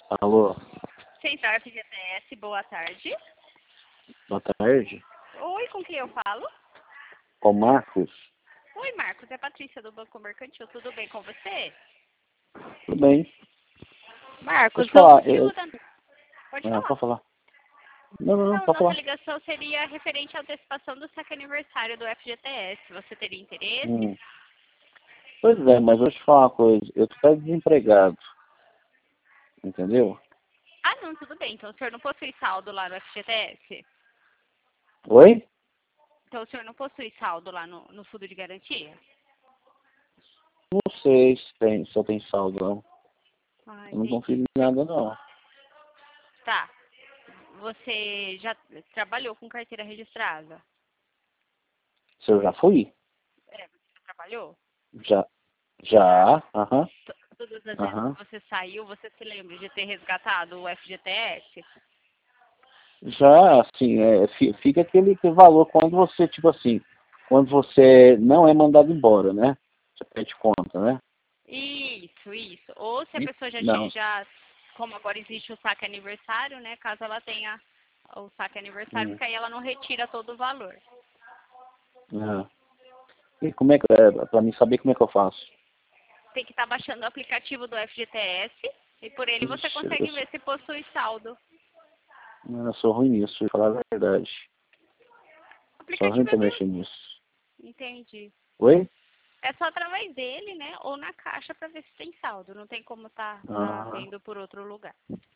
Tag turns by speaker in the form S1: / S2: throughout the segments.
S1: Alô,
S2: Central FGTS, boa tarde.
S1: boa tarde.
S2: Oi, com quem eu falo?
S1: Com o Marcos?
S2: Oi, Marcos, é Patrícia do Banco Mercantil, tudo bem com você?
S1: Tudo bem.
S2: Marcos,
S1: Deixa eu
S2: o
S1: falar.
S2: motivo da... Pode falar.
S1: Pode falar. Não,
S2: Não,
S1: pode
S2: nossa
S1: falar.
S2: ligação seria referente à antecipação do saque aniversário do FGTS. Você teria interesse?
S1: Hum. Pois é, mas vou te falar uma coisa. Eu tô desempregado. Entendeu?
S2: Ah, não, tudo bem. Então o senhor não possui saldo lá no FGTS?
S1: Oi?
S2: Então o senhor não possui saldo lá no fundo de garantia?
S1: Não sei se eu tenho saldo, não.
S2: Ah,
S1: Eu não confio
S2: entendi.
S1: em nada, não.
S2: Tá. Você já trabalhou com carteira registrada?
S1: Se eu já fui?
S2: É, você já trabalhou?
S1: Já.
S2: Já?
S1: Já? Aham.
S2: Todas as vezes que
S1: Aham.
S2: você saiu, você se lembra de ter resgatado o FGTS?
S1: Já, assim, fica aquele valor quando você, tipo assim, quando você não é mandado embora, né? Você pede conta, né?
S2: Isso, isso. Ou se a pessoa
S1: Não.
S2: como agora existe o saque aniversário, né? Caso ela tenha o saque aniversário,
S1: Hum.
S2: porque aí ela não retira todo o valor.
S1: Ah. E como é que é, pra mim saber como é que eu faço?
S2: Tem que estar baixando o aplicativo do FGTS e por ele você
S1: Ixi,
S2: consegue ver se possui saldo.
S1: eu sou ruim nisso, pra falar a verdade.
S2: O
S1: Sou ruim
S2: aplicativo é
S1: pra
S2: bem...
S1: mexer nisso.
S2: Entendi.
S1: Oi?
S2: É só através dele, né? Ou na caixa para ver se tem saldo. Não tem como tá
S1: Ah,
S2: vendo por outro lugar.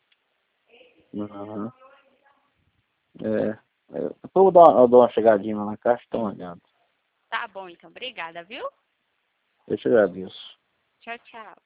S1: aham. Depois eu dou uma chegadinha lá na caixa e dou uma olhada.
S2: Tá bom, então. Obrigada, viu?
S1: Eu te agradeço.
S2: Tchau, tchau.